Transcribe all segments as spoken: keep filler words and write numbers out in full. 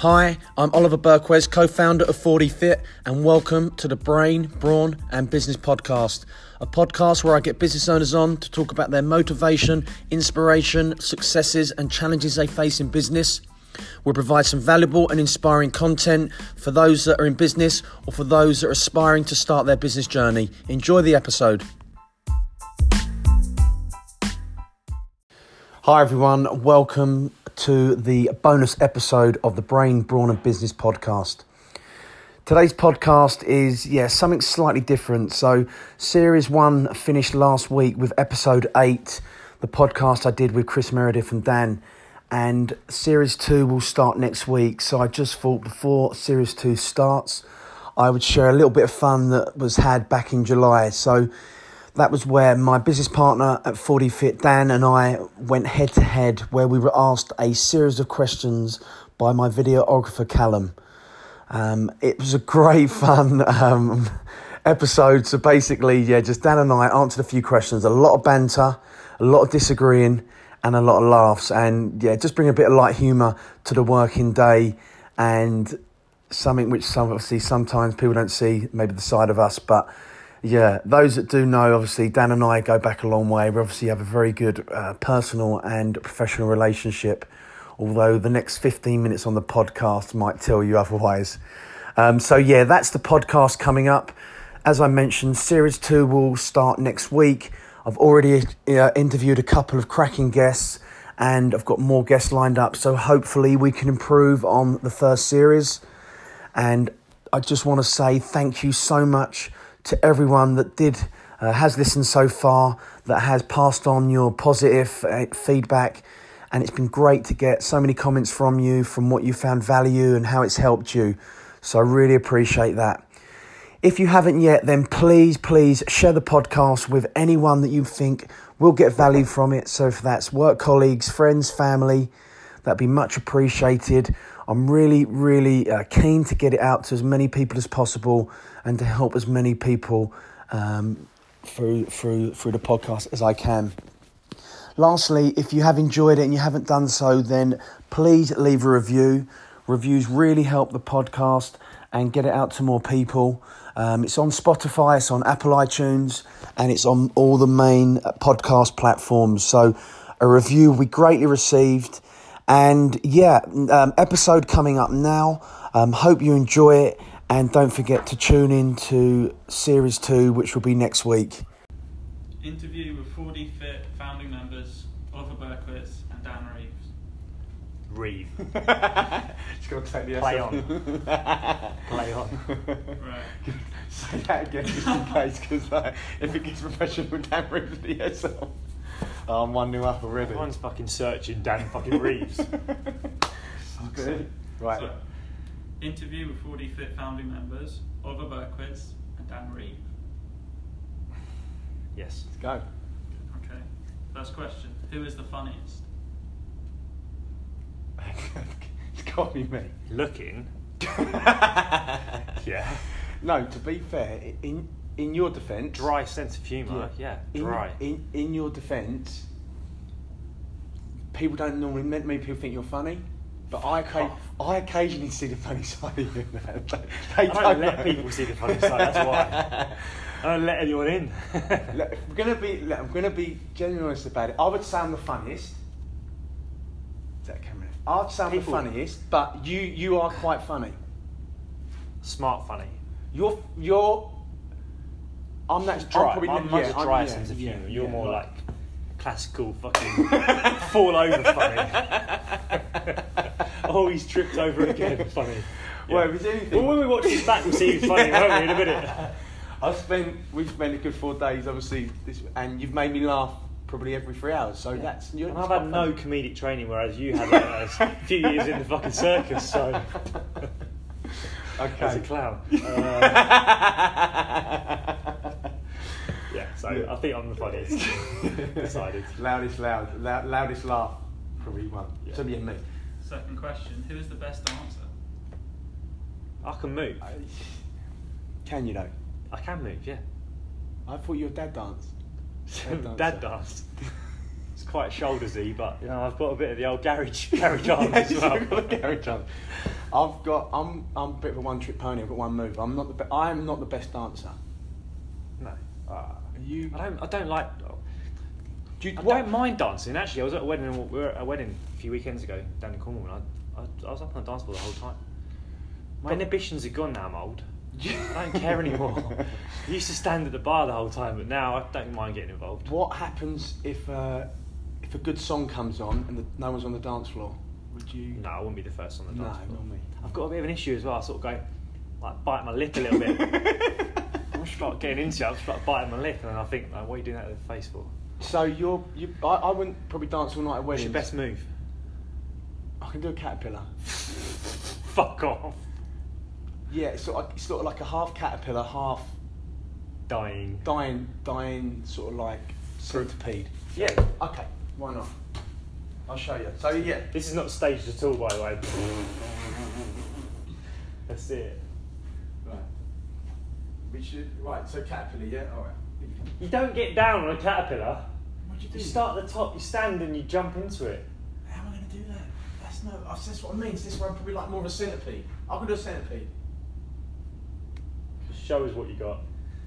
Hi, I'm Oliver Berquez, co-founder of forty fit, and welcome to the Brain, Brawn and Business Podcast, a podcast where I get business owners on to talk about their motivation, inspiration, successes and challenges they face in business. We'll provide some valuable and inspiring content for those that are in business or for those that are aspiring to start their business journey. Enjoy the episode. Hi everyone, welcome to the bonus episode of the Brain, Brawn and Business Podcast. Today's podcast is, yeah, something slightly different. So series one finished last week with episode eight, the podcast I did with Chris Meredith and Dan. And series two will start next week. So I just thought before series two starts, I would share a little bit of fun that was had back in July. So that was where my business partner at forty fit, Dan, and I went head to head, where we were asked a series of questions by my videographer, Callum. Um, it was a great fun um, episode. So basically, yeah, just Dan and I answered a few questions, a lot of banter, a lot of disagreeing, and a lot of laughs. And yeah, just bring a bit of light humour to the working day, and something which some, obviously sometimes people don't see, maybe the side of us, but yeah, those that do know, obviously, Dan and I go back a long way. We obviously have a very good uh, personal and professional relationship, although the next fifteen minutes on the podcast might tell you otherwise. Um, so yeah, that's the podcast coming up. As I mentioned, series two will start next week. I've already uh, interviewed a couple of cracking guests, and I've got more guests lined up. So hopefully we can improve on the first series. And I just want to say thank you so much to everyone that did uh, has listened so far, that has passed on your positive uh, feedback, and it's been great to get so many comments from you, from what you found value and how it's helped you. So I really appreciate that. If you haven't yet, then please, please share the podcast with anyone that you think will get value from it. So if that's work colleagues, friends, family, that'd be much appreciated. I'm really, really uh, keen to get it out to as many people as possible and to help as many people um, through through through the podcast as I can. Lastly, if you have enjoyed it and you haven't done so, then please leave a review. Reviews really help the podcast and get it out to more people. Um, it's on Spotify, it's on Apple iTunes, and it's on all the main podcast platforms. So a review will be greatly received. And yeah, um, episode coming up now. Um, hope you enjoy it. And don't forget to tune in to series two, which will be next week. Interview with forty fit founding members Oliver Berquez and Dan Reeves. Reeve. Just got to take the Play S on. Play on. Right. Say that again just in case, because like, if it gets professional, Dan Reeves the S L. Oh, I'm one new up already. Everyone's fucking searching Dan fucking Reeves. Okay. Right. So, interview with forty fit founding members Oliver Berquez and Dan Reeves. Yes. Let's go. Okay. First question: who is the funniest? It's got to be me. Looking. Yeah. No, to be fair, in in your defence, Dry sense of humour. Yeah. in, Dry. In in your defence, people don't normally meant me. People think you're funny, but I Fuck occa- off. I occasionally see the funny side of you. Man. They, I they don't let know. people see the funny side. That's why. I don't let anyone in. Look, if I'm gonna be. Look, I'm gonna be genuinely honest about it. I would say I'm the funniest. Is that camera? I'd say I'm People- the funniest, but you you are quite funny. Smart funny. You're you're. I'm that. Just dry. I'm probably I'm much yeah, a dry I'm- sense of yeah, humour. You're yeah, more right. like classical fucking fall over funny. Always tripped over again funny. Well, Yeah. if there's anything. Well, when we watch this back, we'll see who's funny, won't we, in a minute? I've spent, we've spent a good four days, obviously, this, and you've made me laugh probably every three hours. So that's. You're, And I've had no comedic training, whereas you had like, a few years in the fucking circus, so Okay. as a clown. Uh, yeah, so Yeah. I think I'm the funniest. Decided. loudest, loud, loud, loudest laugh, probably one. Yeah. So yeah, me. Second question: who is the best dancer? I can move. I, can you though? I can move, yeah. I thought your dad danced. Dad dancer. Dad danced. It's quite shouldersy, but you know I've got a bit of the old garage garage arm as well. I've got a garage arm. I've got. I'm. I'm a bit of a one-trick pony. I've got one move. I'm not the. Be- I am not the best dancer. No, uh, You. I don't. I don't like. Do you, I what- don't mind dancing. Actually, I was at a wedding. We were at a wedding a few weekends ago down in Cornwall, and I, I, I was up on the dance floor the whole time. My But- inhibitions are gone now. I'm old. I don't care anymore. I used to stand at the bar the whole time, but now I don't mind getting involved. What happens if uh, if a good song comes on and the, no one's on the dance floor? Would you? No, I wouldn't be the first on the No, dance floor. not me. I've got a bit of an issue as well. I sort of go, like, bite my lip a little bit. I'm just like getting into it. I'm just like biting my lip, and then I think, like, what are you doing that to the face for? So you're. You. I, I wouldn't probably dance all night at What's weddings. your best move? I can do a caterpillar. Fuck off. Yeah, it's sort of, it's sort of like a half caterpillar, half Dying. dying, dying sort of like centipede. Yeah. Okay. Why not? I'll show you. So yeah. This is not staged at all, by the way. That's it. Right. We should. Right. So caterpillar. Yeah. All right. You don't get down on a caterpillar. What do you do? You start at the top, you stand and you jump into it. How am I going to do that? That's no. That's what I mean. This is where I'm probably like more of a centipede. I can do a centipede. Just show us what you got.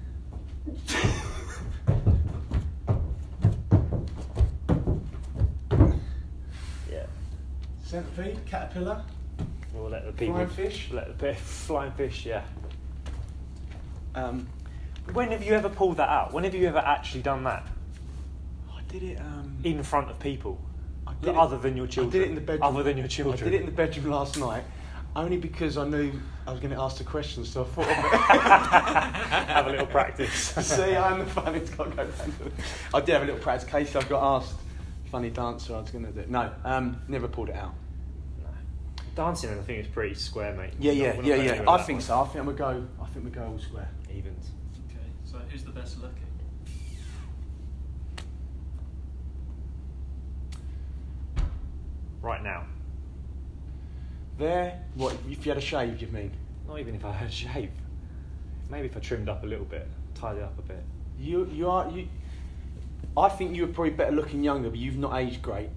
Yeah. Centipede, caterpillar, We'll let the people. flying fish. Let the pe- flying fish, yeah. Um, When have you ever pulled that out? When have you ever actually done that? I did it. Um, In front of people? I did it- Other than your I children? did it in the bedroom. Other than your children? I did it in the bedroom last night, only because I knew I was going to ask the questions, so I thought Have a little practice. See, I'm the funniest guy. Go down to it. I did have a little practice in case I got asked funny dancer. I was going to do it. No, um, never pulled it out. Dancing, I think, is pretty square, mate. Yeah, We're yeah, not- we're not yeah, going yeah. anywhere I with that think one. so. I think we go. I think we go all square. Evens. Okay, so who's the best looking? Right now. There. What? If you had a shave, you mean? Not even if I had a shave. Maybe if I trimmed up a little bit, tied it up a bit. You, you are you. I think you were probably better looking younger, but you've not aged great.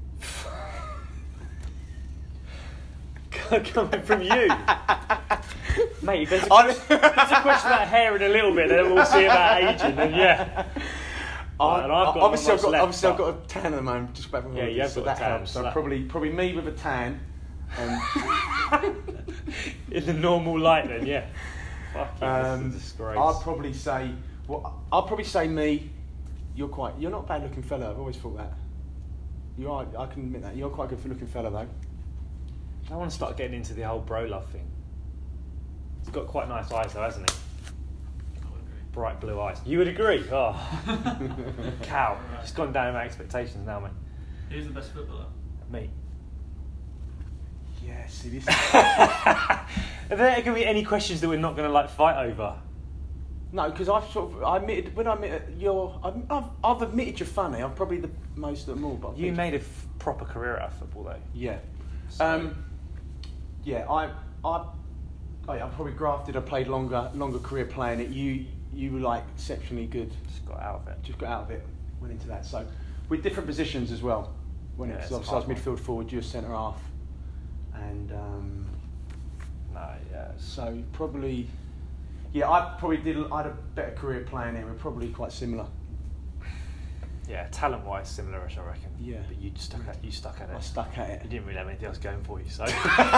Coming from you. Mate, if there's a, if there's a question about hair in a little bit, then we'll see about aging, then yeah. I, and I've got obviously, not I've got, much left, obviously I've but- got a tan at the moment, just back from Yeah, holiday, you have so got a that tan, helps. so So that- probably, probably me with a tan, and In the normal light, then yeah. Fucking um, this is a disgrace. I'd probably say, well, I'll probably say me. You're quite, you're not a bad looking fella. I've always thought that. You are. I can admit that. You're quite a good looking fella, though. I want to start getting into the whole bro love thing. He's got quite nice eyes, though, hasn't he? I would agree. Bright blue eyes. You would agree? Oh, cow. It's gone down in my expectations now, mate. Who's the best footballer? Me. Yeah. See this. Are there going to be any questions that we're not going to like fight over? No, because I've sort of, I admitted when I admitted you're, I've, I've, I've admitted you're funny. I'm probably the most of them all, but I've You been- made a f- proper career out of football, though. Yeah. So- Um, yeah, I, I, oh yeah, I probably grafted. I played longer, longer career playing it. You, you were like exceptionally good. Just got out of it. Just got out of it, went into that. So, with different positions as well. When Yeah, it's it's a obviously I was hard midfield forward, you were centre half, and um, No, yeah. it's- so probably, yeah, I probably did. I had a better career playing it. We're probably quite similar. Yeah, talent-wise, similar-ish, I reckon. Yeah. But you stuck at you stuck at I it. stuck at it. You didn't really have anything else going for you, so you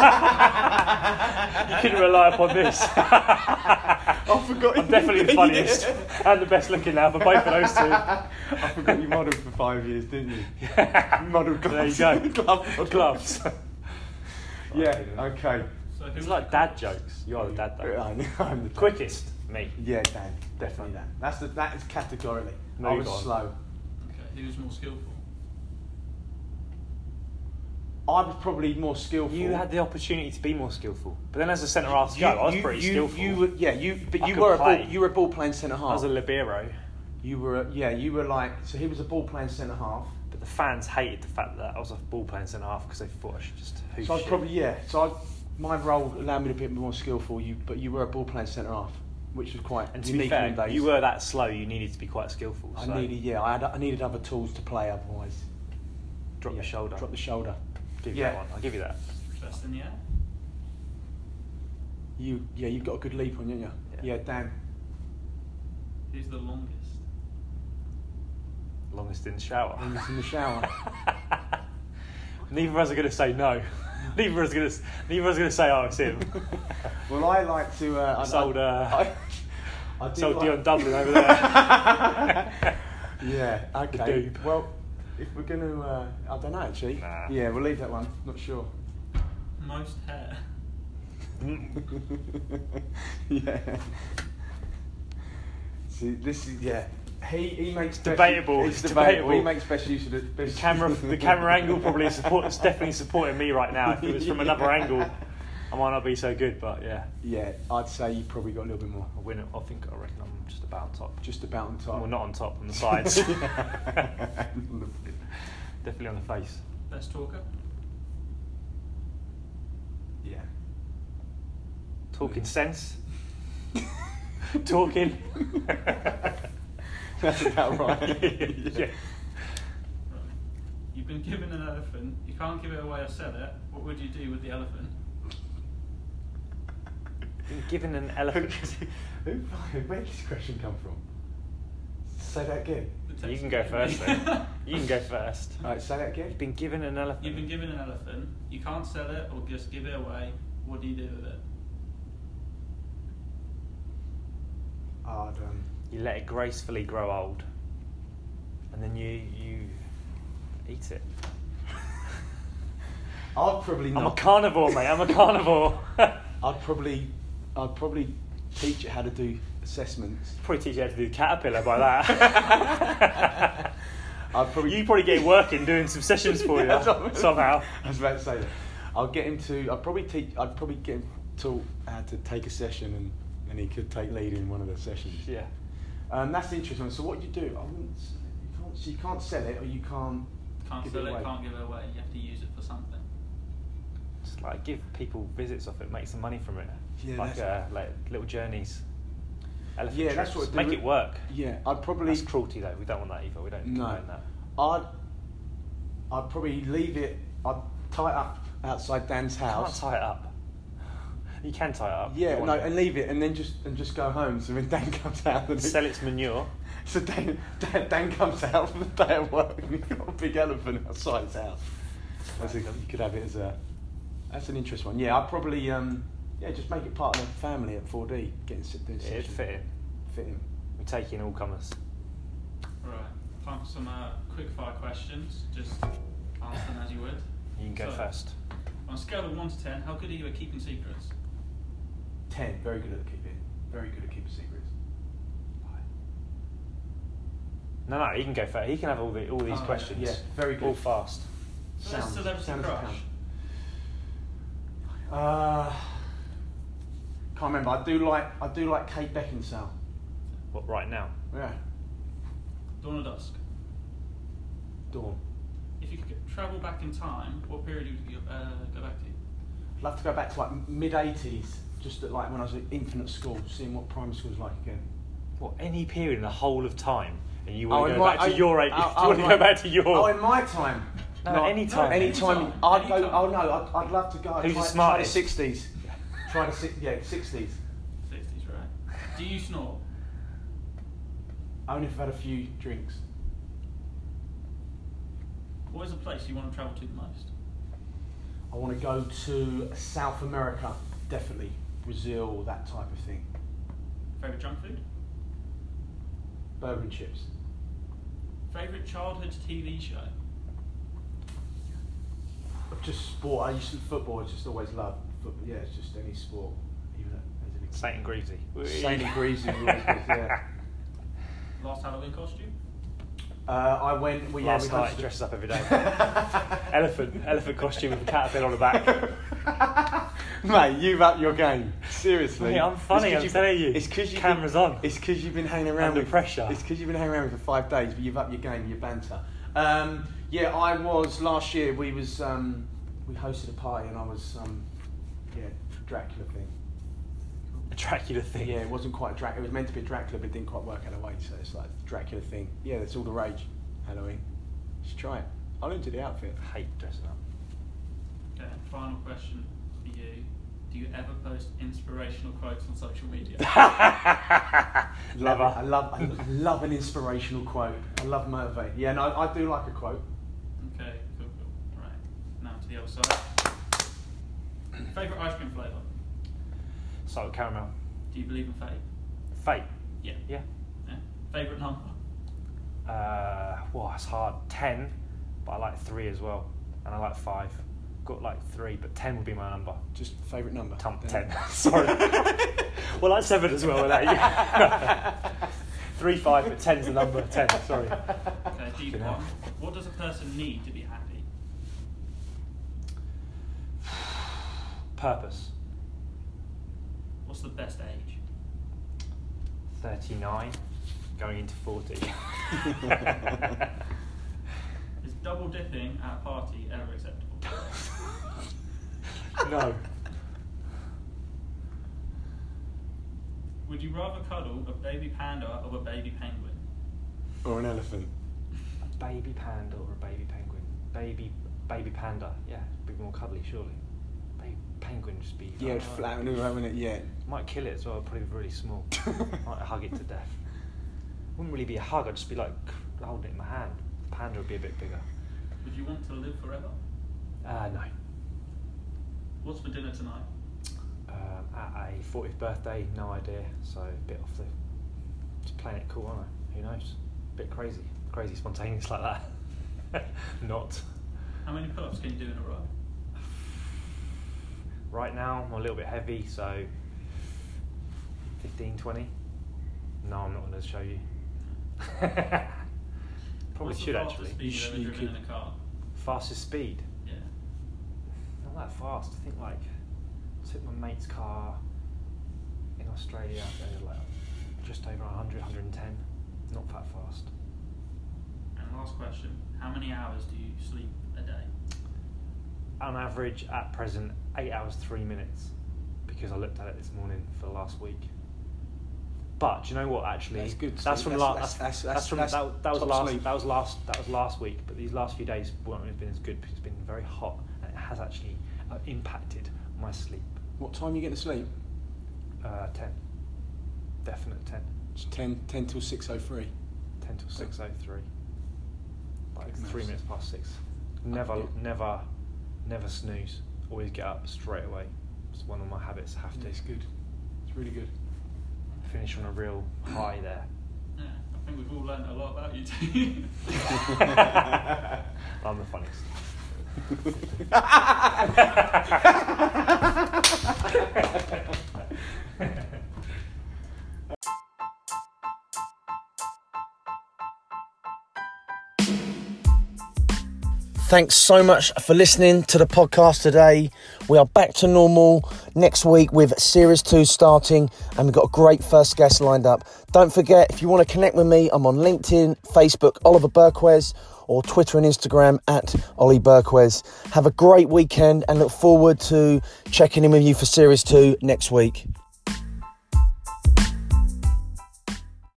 couldn't rely upon this. I forgot. I'm definitely the funniest and the best looking now for both of those two. I forgot you modelled for five years, didn't you? Yeah. Modelled There you gloves. go. Glove model. Gloves. Yeah. Okay. So who It's was like the dad quickest? jokes. You are the dad, though. I'm, I'm the dad. Quickest, me. Yeah, Dan. Definitely Dan. That's the. That is categorically. I Move was on. slow. Okay, who was more skillful? I was probably more skillful. You had the opportunity to be more skillful, but then as a centre half to go, I was pretty you, skillful. You were, yeah, you. But I you could were a play. ball. You were a ball playing centre I half. was a libero, You were. A, yeah, you were like. So he was a ball playing centre half. but the fans hated the fact that I was a ball playing centre half because they thought I should just hoof So I was shit. probably yeah. So I, my role allowed me to be a bit more skillful. You, but you were a ball playing centre half, which was quite And to unique be fair, in them days. you were that slow. You needed to be quite skillful. I so. needed yeah. I had. I needed other tools to play otherwise. Drop yeah, the shoulder. Drop the shoulder. Give you Yeah. that one. I'll give you that. Chest in the air. You, yeah, you've got a good leap on, haven't you? Yeah. Yeah, Dan. Who's the longest? Longest in the shower. Longest in the shower. Neither of us are going to say no. Neither of us are going to. Neither of us are going to say, "Oh, it's him." Well, I like to. Uh, I, Sold, uh, I, I do Sold like... Dion Dublin over there. Yeah. Okay. The dupe. Well, if we're going to, uh, I don't know actually. Nah. Yeah, we'll leave that one. Not sure. Most hair. Yeah. See, this is yeah. He he makes best- debatable, It's it's debatable. He debatable. makes best use of it. The camera, the camera angle probably supports definitely supporting me right now. If it was from another Yeah. angle, I might not be so good. But yeah, Yeah, I'd say you probably got a little bit more. I win it. I think I reckon I'm just about on top. Just about on top. Well, not on top, on the sides. Definitely on the face. Best talker. Yeah. Talking sense. Talking. That's about right. Yeah. Right. You've been given an elephant. You can't give it away or sell it. What would you do with the elephant? Been given an elephant. Who, where did this question come from? Say that again. The You text can go again. first then. You can go first. All right, say that again. You've been given an elephant. You've been given an elephant. You can't sell it or just give it away. What do you do with it? I'd, um, You let it gracefully grow old, and then you you eat it. I'd probably I'm a not. carnivore, mate. I'm a carnivore. I'd probably, I'd probably teach it how to do assessments. Probably teach you how to do the caterpillar by that. I'd probably. You probably get it working, doing some sessions for you That's what I mean. somehow. I was about to say that. I'll get him to. I'd probably teach. I'd probably get him to how to take a session, and, and he could take lead in one of the sessions. Yeah. Um, that's the interesting one. So what you do? I wouldn't. s- You can't. So you can't sell it, or you can't. Can't Give sell it it, away. can't give it away. You have to use it for something. Just like give people visits off it, make some money from it. Yeah, like uh, that's- like little journeys. Elephant Yeah, trips. that's what I'd do. Make it work. Yeah, I'd probably. That's cruelty though. We don't want that either. We don't No. condone that. I'd. I'd probably leave it. I'd tie it up outside Dan's You can't house. tie it up. You can tie it up. if Yeah, you no, want to. and leave it, and then just and just go home. So when Dan comes out, and Sell its manure. So Dan, Dan, Dan comes out from the day at work, and he's got a big elephant outside his house. That's a, you could have it as a. That's an interesting one. Yeah, I'd probably um, yeah just make it part of the family at four D. Getting sit doing It'd sessions. fit in. Fit in. We take in all comers. Right. Time for some uh, quick fire questions. Just answer them as you would. You can go So, first. On a scale of one to ten, how good are you at keeping secrets? Ten. Very good at keeping. Very good at keeping secrets. No, no, he can go first. He can have all the all these Oh, questions. Yeah, very good. All fast. First Sounds- celebrity sounds a crush. pound. Uh, can't remember. I do like I do like Kate Beckinsale. What, right now? Yeah. Dawn or dusk? Dawn. If you could get- travel back in time, what period would you uh, go back to? I'd love to go back to like mid eighties, just at like when I was at infant at school, seeing what primary school was like again. What, any period in the whole of time? And you want Oh, to in go my- back to I- your age? oh, you oh, want to my- go back to your... Oh, in my time. No, any time. Any Any time. time. I'd Any go. time. Oh no, I'd, I'd love to go. Who's try, the try the smartest? sixties. Try the six. Yeah, sixties. sixties, right? Do you snore? Only if I've had a few drinks. What is a place you want to travel to the most? I want to go to South America, definitely Brazil, that type of thing. Favourite junk food? Burger and chips. Favourite childhood T V show? Just sport. I used to football. I just always loved football. Yeah, it's just any sport, even as an Saint and Greavesy. Saint and Greavesy was always good, yeah. Last Halloween costume? Uh, I went. Well, yeah, Last we night, hosted- dresses up every day. elephant, elephant costume with a caterpillar on the back. Mate, you've upped your game. Seriously. Mate, I'm funny, It's 'cause I'm you've- telling you. It's because you've Cameras been, on. It's because you've been hanging around Under with pressure. It's because you've been hanging around with for five days, but you've upped your game, your banter. Um, yeah, I was last year. We was um, we hosted a party, and I was um, yeah Dracula thing. A Dracula thing. Yeah, it wasn't quite a Dracula. It was meant to be a Dracula, but it didn't quite work out the way. So it's like Dracula thing. Yeah, that's all the rage. Halloween. You should try it. I'll into the outfit. I hate dressing up. Okay, final question for you. Do you ever post inspirational quotes on social media? Love it. I love, I love an inspirational quote. I love motivate. Yeah, no, I do like a quote. Okay, cool, cool. Right, now to the other side. Favourite ice cream flavour? Salted caramel. Do you believe in fate? Fate. Yeah. Yeah. yeah. Favourite number? Uh, well, it's hard. Ten, but I like three as well, and I like five. Got like three, but ten would be my number. Just favourite number. Tum- Then. ten. Sorry. Well, like seven as well. That yeah. Three, five, but ten's the number. Ten. Sorry. Okay, deep Fucking one. hell. What does a person need to be happy? Purpose. What's the best age? Thirty-nine, going into forty. Is double dipping at a party ever acceptable? No. Would you rather cuddle a baby panda or a baby penguin? Or an elephant. A baby panda or a baby penguin? Baby, baby panda. Yeah, be more cuddly, surely. Baby penguin just be. Yeah, oh, it's flat and having it. Yeah. Might kill it as well. Probably really small. Might hug it to death. Wouldn't really be a hug. I'd just be like holding it in my hand. The panda would be a bit bigger. Would you want to live forever? Uh, no. What's for dinner tonight? Um, at a fortieth birthday, no idea. So a bit off the. Just playing it cool, aren't I? Who knows? A bit crazy, crazy, spontaneous like that. Not. How many pull-ups can you do in a row? Right now, I'm a little bit heavy, so fifteen, twenty. No, I'm not going to show you. Probably What's should the actually. fastest speed You you've sh- ever you driven could- in a car? Fastest speed? Yeah. Not that fast. I think like took my mate's car in Australia. They were like just over one hundred, one hundred ten. Not that fast. And last question: how many hours do you sleep a day? On average, at present, eight hours three minutes, because I looked at it this morning for the last week. But do you know what? Actually, That's good That's sleep. from That's- last. that's- That's, that's- from that's that, that was top last. sleep. That was last. That was last week. But these last few days haven't been as good because it's been very hot and it has actually uh, impacted my sleep. What time are you getting to sleep? Uh, ten. Definite ten. It's ten, ten till six oh three. Ten till six oh three. Like Good three maths. minutes past six. Never, Yeah. never, never snooze. Always get up straight away. It's one of my habits. I have to It's good. It's really good. finish on a real high there. Yeah, I think we've all learned a lot about you two. I'm the funniest. Thanks so much for listening to the podcast today. We are back to normal next week with Series two starting, and we've got a great first guest lined up. Don't forget, if you want to connect with me, I'm on LinkedIn, Facebook, Oliver Berquez, or Twitter and Instagram at Ollie Berquez. Have a great weekend and look forward to checking in with you for Series two next week.